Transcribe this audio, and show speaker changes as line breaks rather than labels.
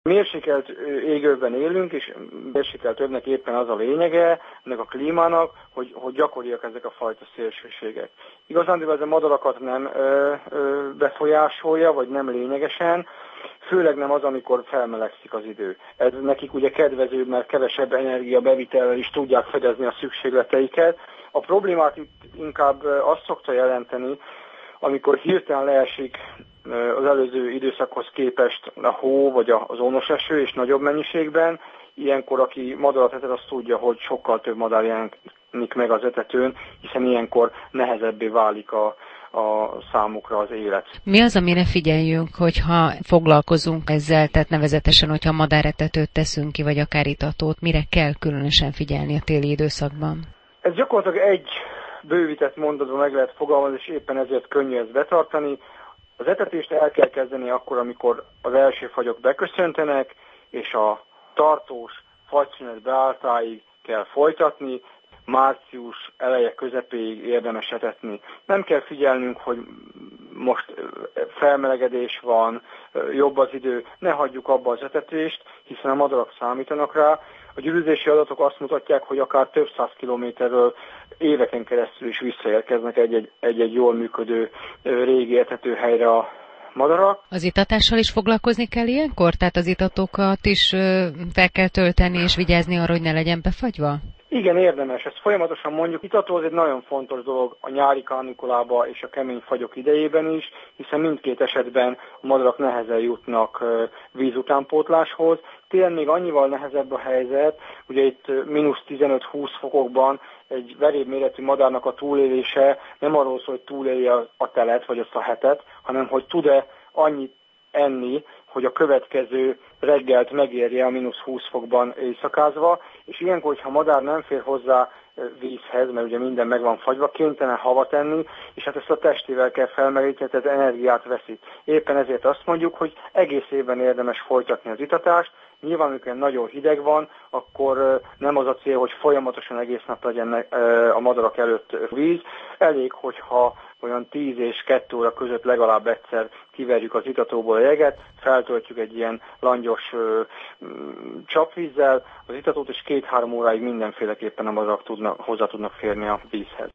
Mérsékelt égövben élünk, és mérsékelt övnek éppen az a lényege ennek a klímának, hogy gyakoriak ezek a fajta szélsőségek. Igazándiból ez a madarakat nem befolyásolja, vagy nem lényegesen, főleg nem az, amikor felmelegszik az idő. Ez nekik ugye kedvezőbb, mert kevesebb energiabevitellel is tudják fedezni a szükségleteiket. A problémát itt inkább azt szokta jelenteni, amikor hirtelen leesik az előző időszakhoz képest a hó vagy az ónos eső és nagyobb mennyiségben, ilyenkor aki madarat etet, az tudja, hogy sokkal több madár jelenik meg az etetőn, hiszen ilyenkor nehezebbé válik a számukra az élet.
Mi az, amire figyeljünk, hogyha foglalkozunk ezzel, tehát nevezetesen, hogyha madáretetőt teszünk ki, vagy akár itatót, mire kell különösen figyelni a téli időszakban?
Ez gyakorlatilag egy bővített mondatban meg lehet fogalmazni, és éppen ezért könnyű ezt betartani. Az etetést el kell kezdeni akkor, amikor az első fagyok beköszöntenek, és a tartós fagyszünet beálltáig kell folytatni, március eleje közepéig érdemes etetni. Nem kell figyelnünk, hogy most felmelegedés van, jobb az idő, ne hagyjuk abba az etetést, hiszen a madarak számítanak rá. A gyűrűzési adatok azt mutatják, hogy akár több száz kilométerről éveken keresztül is visszaérkeznek egy jól működő régi etetőhelyre a madarak.
Az itatással is foglalkozni kell ilyenkor? Tehát az itatokat is fel kell tölteni és vigyázni arra, hogy ne legyen befagyva?
Igen, érdemes. Ezt folyamatosan mondjuk. Itató az egy nagyon fontos dolog a nyári kánikulában és a kemény fagyok idejében is, hiszen mindkét esetben a madarak nehezen jutnak vízutánpótláshoz. Télen még annyival nehezebb a helyzet, ugye itt mínusz 15-20 fokokban egy veréb méretű madárnak a túlélése nem arról szól, hogy túléli a telet vagy azt a hetet, hanem hogy tud-e annyit enni, hogy a következő reggelt megérje a mínusz 20 fokban éjszakázva, és ilyenkor, hogyha a madár nem fér hozzá vízhez, mert ugye minden meg van fagyva, kénytelen havat enni, és hát ezt a testével kell felmeríteni, tehát energiát veszít. Éppen ezért azt mondjuk, hogy egész évben érdemes folytatni az itatást. Nyilván, amikor nagyon hideg van, akkor nem az a cél, hogy folyamatosan egész nap legyen a madarak előtt víz. Elég, hogyha olyan 10 és 2 óra között legalább egyszer kiverjük az itatóból a jeget, feltöltjük egy ilyen langyos csapvízzel az itatót, és 2-3 óráig mindenféleképpen a madarak hozzá tudnak férni a vízhez.